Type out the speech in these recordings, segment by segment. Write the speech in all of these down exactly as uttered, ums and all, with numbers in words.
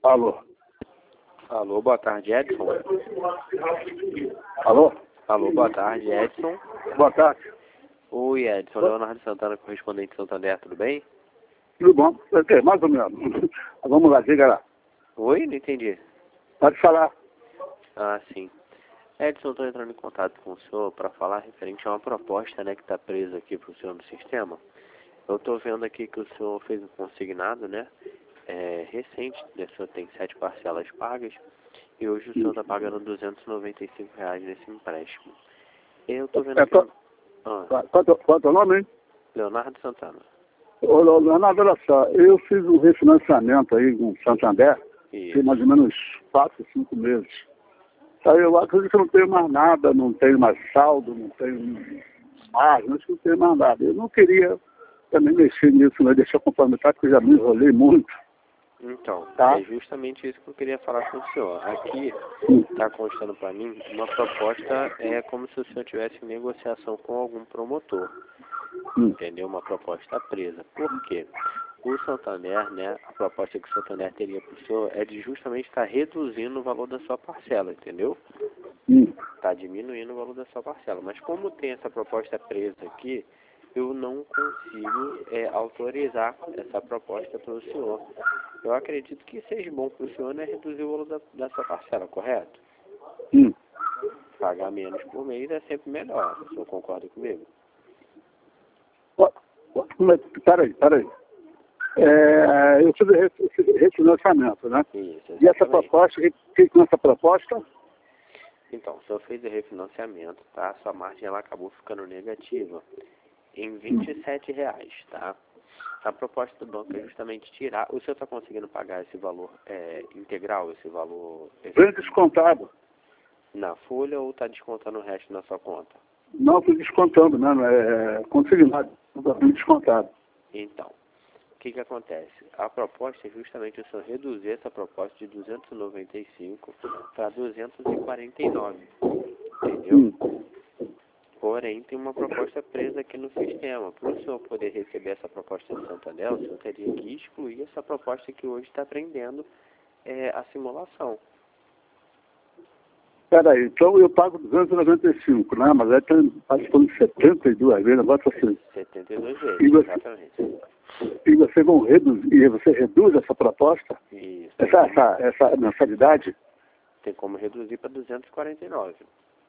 Alô? Alô, boa tarde, Edson. Alô? Alô, boa tarde, Edson. Boa tarde. Oi, Edson. Leonardo Santana, correspondente de Santander, tudo bem? Tudo bom? É, mais ou menos. Vamos lá, diga lá. Oi, não entendi. Pode falar. Ah, sim. Edson, eu estou entrando em contato com o senhor para falar referente a uma proposta, né, que está presa aqui para o senhor no sistema. Eu estou vendo aqui que o senhor fez um consignado, né, é, recente, né, o senhor tem sete parcelas pagas e hoje o senhor está pagando duzentos e noventa e cinco reais nesse empréstimo. Eu estou vendo É, aqui... qual, Ah, qual, qual é o nome, hein? Leonardo Santana. Ô, Leonardo, olha só, eu fiz um refinanciamento aí com o Santander, tem mais ou menos quatro, cinco meses. Aí eu acredito que eu não tenho mais nada, não tenho mais saldo, não tenho margem, acho que não tenho mais nada. Eu não queria também mexer nisso, né? Deixar complementar, porque eu já me enrolei muito. Então, Tá? é justamente isso que eu queria falar com o senhor. Aqui está constando para mim uma proposta, é como se o senhor tivesse em negociação com algum promotor. Hum. Entendeu? Uma proposta presa. Por quê? O Santander, né, a proposta que o Santander teria para o senhor é de justamente estar reduzindo o valor da sua parcela, entendeu? Hum. Está diminuindo o valor da sua parcela. Mas como tem essa proposta presa aqui, eu não consigo é, autorizar essa proposta para o senhor. Eu acredito que seja bom para o senhor, né, reduzir o valor da, da sua parcela, correto? Hum. Pagar menos por mês é sempre melhor. O senhor concorda comigo? Peraí, peraí. É, eu fiz esse refinanciamento, né? Isso, E essa exatamente. proposta, o que com essa proposta? Então, o senhor fez o refinanciamento, tá? Sua margem ela acabou ficando negativa em vinte e sete reais, tá? A proposta do banco é justamente tirar... O senhor está conseguindo pagar esse valor é, integral, esse valor... Bem descontado. Na folha ou está descontando o resto na sua conta? Não, estou descontando, né? É consignado, bem descontado. Então, o que que acontece? A proposta é justamente o senhor reduzir essa proposta de duzentos e noventa e cinco para duzentos e quarenta e nove, entendeu? Hum. Porém, tem uma proposta presa aqui no sistema. Para o senhor poder receber essa proposta de Santander, o senhor teria que excluir essa proposta que hoje está prendendo é, a simulação. Peraí, então eu pago duzentos e noventa e cinco, né? Mas aí tem participando de setenta e duas vezes, negócio assim. setenta e duas vezes, E você, exatamente. e você vão reduzir, e você reduz essa proposta, Isso. essa, essa, essa mensalidade? Tem como reduzir para duzentos e quarenta e nove.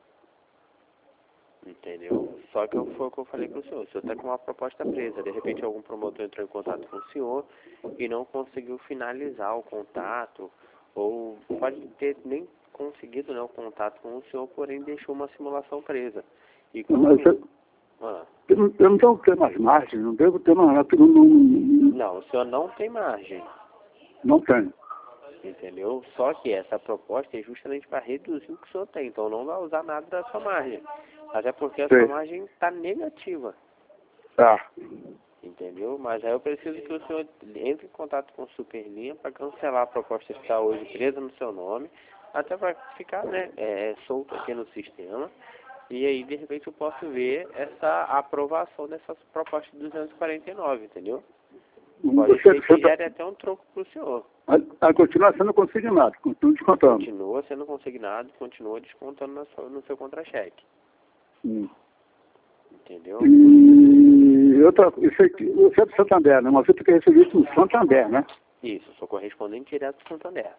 Entendeu? Só que foi o que eu falei para o senhor. O senhor está com uma proposta presa. De repente algum promotor entrou em contato com o senhor e não conseguiu finalizar o contato, ou pode ter nem conseguido, né, o contato com o senhor, porém deixou uma simulação presa. E como... Mas eu, ah. eu, não, eu não devo ter mais margem, não devo ter mais nada, não, não, não, o senhor não tem margem. não tenho. Entendeu? Só que essa proposta é justamente para reduzir o que o senhor tem. Então não vai usar nada da sua margem. Até porque a Sim. sua margem está negativa. Tá. Entendeu? Mas aí eu preciso que o senhor entre em contato com o Superlinha para cancelar a proposta que está hoje presa no seu nome, até para ficar, né, é, solto aqui no sistema. E aí, de repente, eu posso ver essa aprovação dessa proposta de duzentos e quarenta e nove, entendeu? Pode Você, ser que você tá, gere até um troco para o senhor. a, a continuar sendo consignado, continua descontando. Continua sendo consignado, continua descontando na sua, no seu contra-cheque. Hum. Entendeu? E outra, isso aqui, você é do Santander, né? Mas você tem que receber isso no Santander, né? Isso, sou correspondente direto do Santander.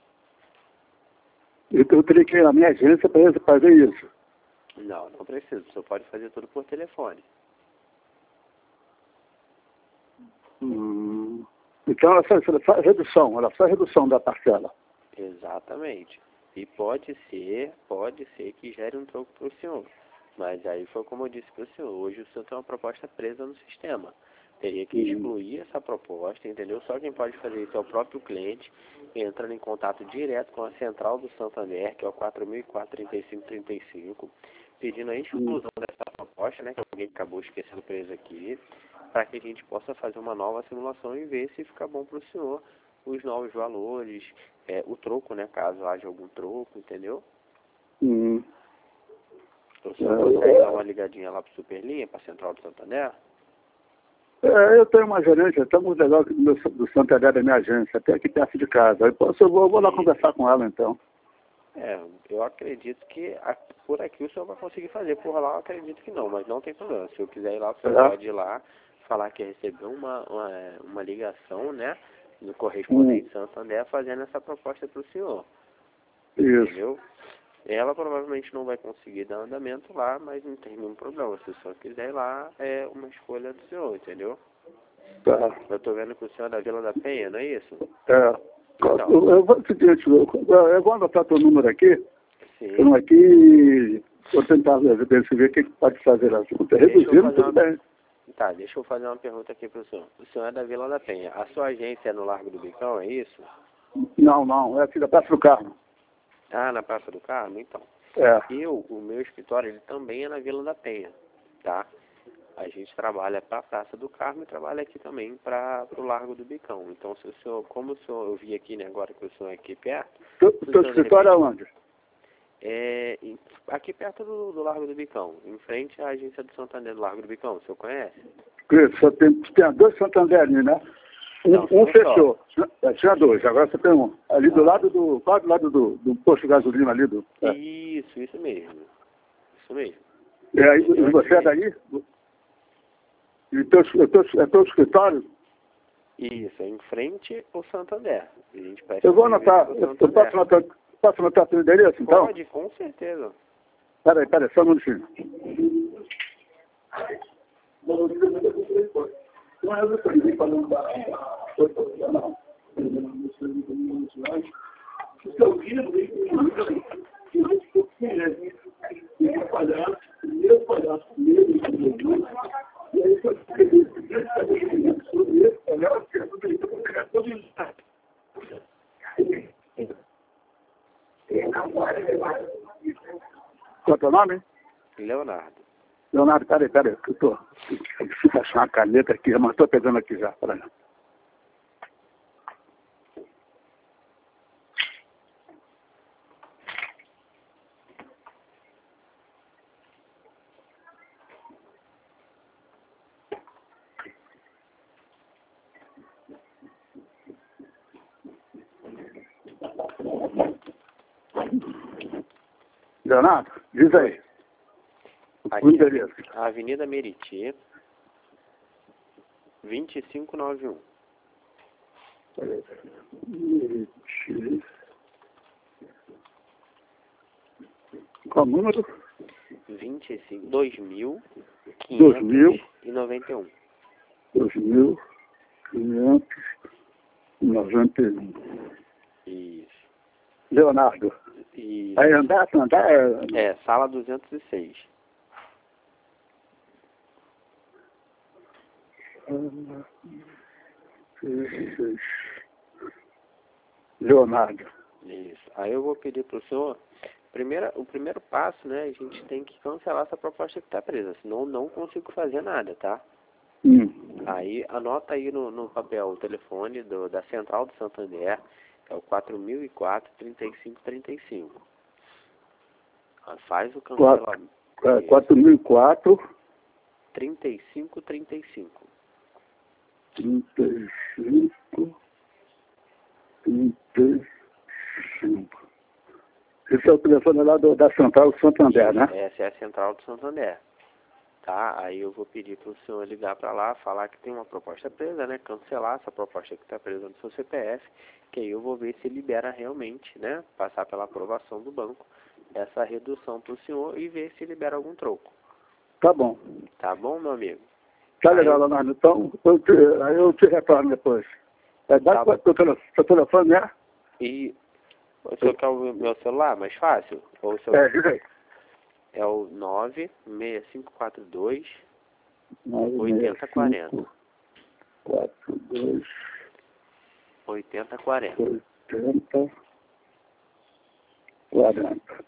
Eu, eu teria que ir na minha agência para fazer isso. Não, não precisa. O senhor pode fazer tudo por telefone. Hum. Então, essa, essa redução, olha só a redução da parcela. Exatamente. E pode ser, pode ser que gere um troco para o senhor. Mas aí foi como eu disse para o senhor. Hoje o senhor tem uma proposta presa no sistema. Teria que excluir essa proposta, entendeu? Só quem pode fazer isso é o próprio cliente, entrando em contato direto com a central do Santander, que é o quatro mil e quatro, trinta e cinco, trinta e cinco, pedindo a exclusão dessa proposta, né, que alguém acabou esquecendo preso aqui, para que a gente possa fazer uma nova simulação e ver se fica bom para o senhor os novos valores, é, o troco, né, caso haja algum troco, entendeu? Hum. O senhor consegue dar uma ligadinha lá para o Superlinha, para a central do Santander? É, eu tenho uma gerência, está muito legal do, meu, do Santander da minha agência, até aqui perto de casa. Aí posso, eu, vou, eu vou lá conversar com ela então. É, eu acredito que a, por aqui o senhor vai conseguir fazer, por lá eu acredito que não, mas não tem problema. Se eu quiser ir lá, o senhor É. pode ir lá, falar que recebeu uma, uma, uma ligação, né, do correspondente Hum. Santander fazendo essa proposta para o senhor. Isso. Entendeu? Ela provavelmente não vai conseguir dar andamento lá, mas não tem nenhum problema. Se o senhor quiser ir lá, é uma escolha do senhor, entendeu? Tá. Eu tô vendo que o senhor é da Vila da Penha, não é isso? É. Então. Eu, eu vou seguinte, eu, eu vou anotar teu número aqui. Sim. Eu aqui vou tentar ver, ver se ver o que pode fazer lá. Se puder reduzir, tudo uma... bem. Tá, deixa eu fazer uma pergunta aqui pro senhor. O senhor é da Vila da Penha. A sua agência é no Largo do Bicão, é isso? Não, não, é aqui da Praça do Carmo. Ah, na Praça do Carmo? Então. É. Eu, o meu escritório, ele também é na Vila da Penha, tá? A gente trabalha para a Praça do Carmo e trabalha aqui também para o Largo do Bicão. Então, se o senhor, como o senhor, eu vi aqui, né, agora que o senhor é aqui perto... O teu escritório é onde? É, em, aqui perto do, do Largo do Bicão, em frente à agência do Santander do Largo do Bicão, o senhor conhece? Isso, você tem, tem dois Santander ali, né? Um, Não, um um fechou. É, tinha dois, agora você tem um. Ali do lado do. Quase do lado do, do posto de gasolina ali do. É. Isso, isso mesmo. Isso mesmo. E aí, e você é daí? E teu, é, teu, é teu escritório? Isso, é em frente ao Santander. A gente eu vou anotar, eu, eu posso anotar, posso anotar teu endereço, então? Pode, com certeza. Peraí, peraí, só um minutinho. Qual é o teu nome? Leonardo. Leonardo, peraí, peraí, que eu tô. Preciso achar uma caneta aqui, mas estou pegando aqui já, peraí. Leonardo, diz aí. Aqui, O endereço. a Avenida Meriti, vinte e cinco noventa e um. Meriti. Qual o número? vinte e cinco, dois mil dois mil e noventa e um. dois mil quinhentos e noventa e um. Isso. Leonardo. Isso. Aí andar, andar é... É, sala duzentos e seis. Leonardo. Isso. Aí eu vou pedir para o senhor, primeira, o primeiro passo, né, a gente tem que cancelar essa proposta que está presa, senão não consigo fazer nada, tá? Hum. Aí anota aí no, no papel o telefone do, da Central do Santander, é o quatro mil e quatro, trinta e cinco trinta e cinco. Faz o cancelamento. quatro mil e quatro. trinta e cinco trinta e cinco. trinta e cinco. trinta e cinco. Esse é o telefone lá do, da Central do Santander, né? Essa é a Central do Santander. Tá? Aí eu vou pedir para o senhor ligar para lá, falar que tem uma proposta presa, né? Cancelar essa proposta que está presa no seu C P F, que aí eu vou ver se libera realmente, né? Passar pela aprovação do banco, essa redução para o senhor e ver se libera algum troco. Tá bom. Tá bom, meu amigo? Tá legal, Leonardo. Então, eu te, aí eu te retorno depois. É, dá tá. Teu telefone, seu telefone, né? E o senhor quer o meu celular mais fácil? Ou o seu... É, diz aí. É o nove seis cinco quatro dois, oito zero quatro zero. quatro dois oito zero quatro zero. oitenta quarenta.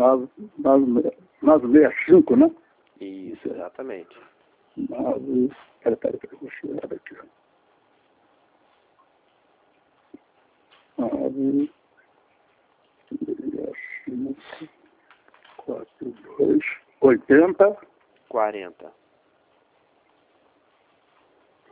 nove seis cinco, né? Isso, exatamente. nove. Peraí, peraí, peraí, deixa eu olhar aqui. nove seis cinco quatro dois oitenta quarenta.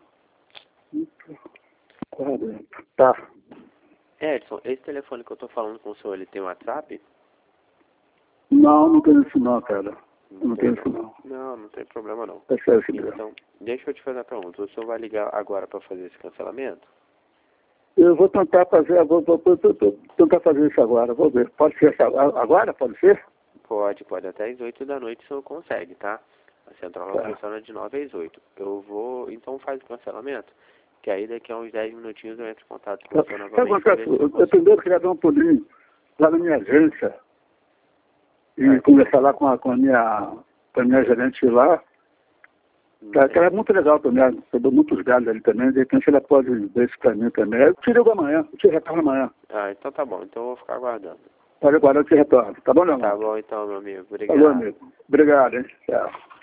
quarenta. Tá. Edson, esse telefone que eu tô falando com o senhor, ele tem WhatsApp? Não, não tem isso não, cara. Não, Não tem isso não. Não, não tem problema não. É certo, mesmo. Então, deixa eu te fazer a pergunta. O senhor vai ligar agora para fazer esse cancelamento? Eu vou tentar fazer, vou, vou, vou, vou, vou tentar fazer isso agora, vou ver. Pode ser essa- agora? Pode ser? Pode, pode. Até às oito da noite o senhor consegue, tá? A central Tá. funciona de nove às oito. Eu vou, então faz o cancelamento, que aí daqui a uns dez minutinhos eu entro em contato com o senhor Sabe novamente. o que pra acontece? ver se eu Eu, eu consigo. primeiro queria dar um pulinho lá na minha agência e Ah, conversar lá com a, com a minha, com a minha gerente lá. Que ela é muito legal também, eu dou muitos galhos ali também, de repente ela pode ver isso pra mim também. Eu te ligo amanhã, eu te retorno amanhã. Ah, então tá bom. Então eu vou ficar aguardando. Pode agora eu te retorno, tá bom, meu irmão? Tá bom então, meu amigo. Tá Obrigado. bom, amigo. Obrigado, hein? Tchau.